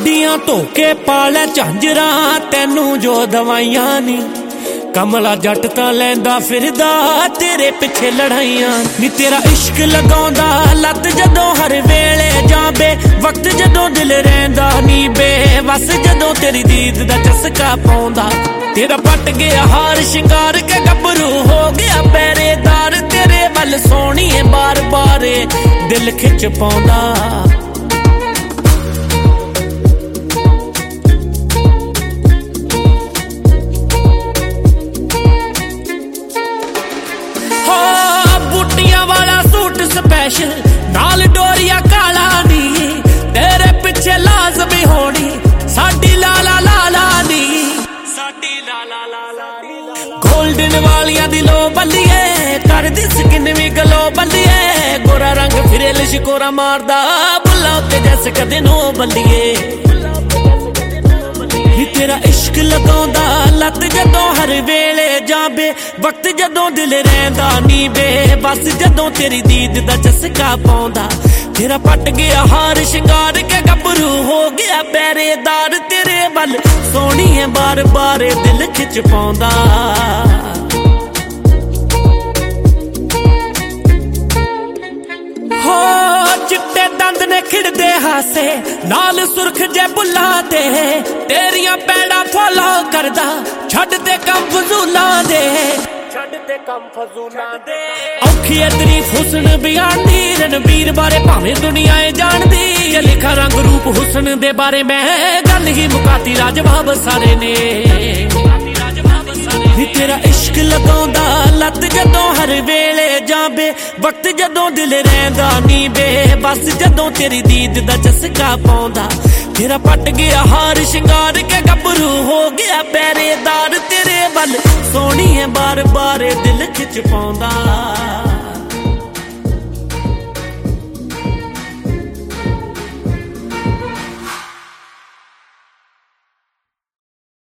ਗੱਡੀਆਂ ਧੋ ਕੇ ਪਾਲੇ ਝਾਂਜਰਾਂ ਤੈਨੂੰ ਜੋ ਦਵਾਈਆਂ ਨੀ ਕਮਲਾ ਜੱਟ ਤਾਂ ਲੈਂਦਾ ਫਿਰਦਾ ਤੇਰੇ ਪਿੱਛੇ ਲੜਾਈਆਂ ਨੀ ਤੇਰਾ ਇਸ਼ਕ ਲਗਾਉਂਦਾ ਲੱਤ ਜਦੋਂ ਹਰ ਵੇਲੇ ਜਾਂਬੇ ਵਕਤ ਜਦੋਂ ਦਿਲ ਰਹਿੰਦਾ ਨੀ ਬੇਵਸ ਜਦੋਂ ਤੇਰੀ ਦੀਦ ਦਾ ਚਸਕਾ ਪਾਉਂਦਾ ਤੇਰਾ ਪੱਟ ਗਿਆ ਹਾਰ ਸ਼ਿੰਗਾਰ ਕੇ ਗੱਭਰੂ ਹੋ ਗਿਆ ਪਹਿਰੇਦਾਰ ਤੇਰੇ ਵੱਲ ਸੋਹਣੀਏ ਬਾਰ ਬਾਰੇ ਦਿਲ ਖਿੱਚ ਪਾਉਂਦਾ स्पेशल नाल डोरिया काला नी तेरे पिछे लाज़मी होनी साडी लाला लाला नी साडी लाला लाला नी गोल्डन वालियां दी लो बल्लिए कर दी स्किन भी गलो बल्लिए गोरा रंग फिरे लिशकोरा मारदा बुल्ला उत्ते जैसे कदे नो बल्लिए तेरा इश्क लगाउंदा लत जदों हर वेले जाबे वक्त जदों दिल रहंदा नी बेबस जदों तेरी दीद दा चस्का पाउंदा तेरा पट गया हार शिंगार के गभरू हो गया पहरेदार तेरे वल सोहणी है बार बार दिल खिच पाउंदा हो चिट्टे दंद ने खिड़दे हासे नाल सुर्ख जे बुल्ला दे तेरियां पैड़ा फॉलो करदा छड्ड ते कम फजूला दे औखी है तरीफ हुसन बयान दी रणबीर बारे भावें दुनिया जानदी लिखा रंग रूप हुसन दे बारे मैं गल ही मुकाती राजवाब सारे ने तेरा इश्क लगाउंदा लत जदों हर वेले जाबे वक्त जदों दिल रहंदा नी बेबस जदों तेरी दीद दा चस्का पाउंदा तेरा पट गया हार शिंगार के गभरू हो गया पहरेदार तेरे वल सोहणी है बार बार दिल खिच पाउंदा